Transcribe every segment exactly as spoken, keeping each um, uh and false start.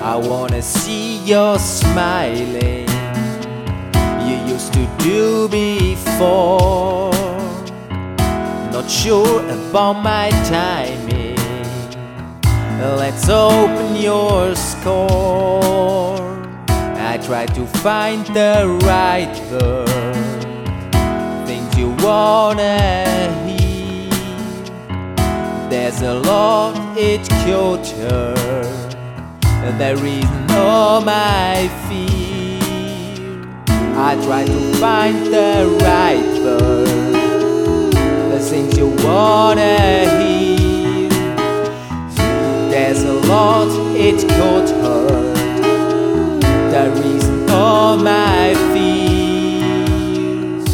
I wanna see you smiling. You used to do before. Not sure about my timing. Let's open your score. I try to find the right word, things you wanna hear. There's a lot it could hurt. There is no my fear. I try to find the right word, the things you wanna hear. There's a lot it could hurt. There is no my fears.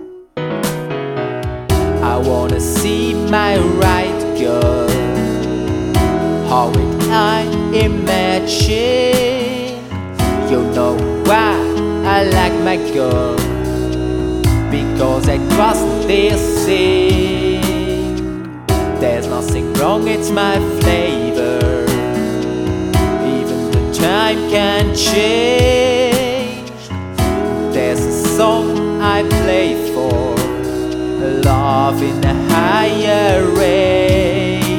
I wanna see my right girl, how it I imagine. You know why I like my girl, because I trust this thing. There's nothing wrong, it's my flavor. Even the time can change. There's a song I play for, love in a higher range.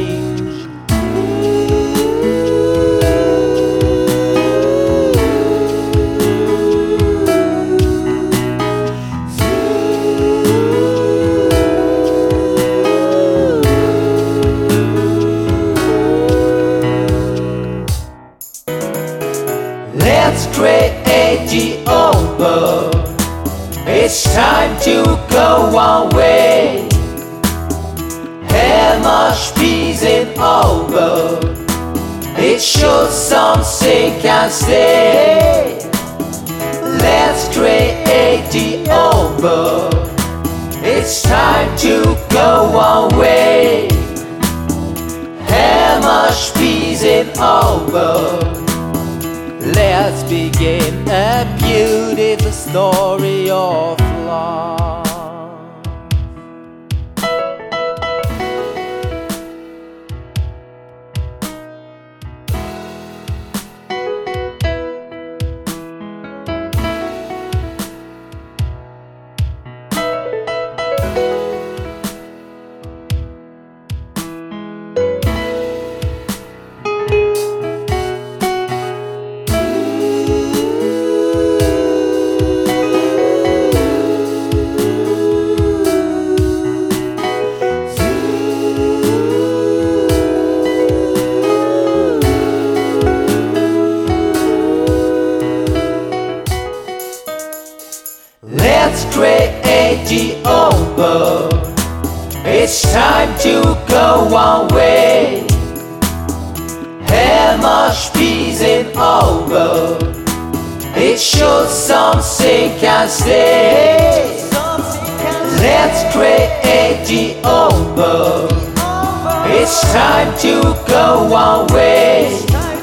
Let's create the over. It's time to go one way. How much peace in over? It shows something can stay. Let's create the over. It's time to go one way. How much peace in over? Let's begin a beautiful story of love. Let's create the over. It's time to go one way. How much peace in over? It shows something can stay. Let's create the over. It's time to go one way.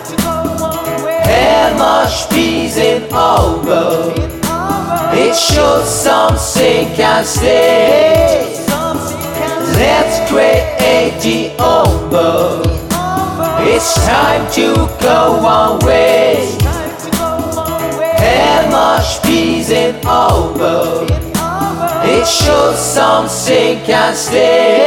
How much peace in over? It shows something can stay. Let's create the over. It's time to go one way. How much peace in over? It shows something can stay.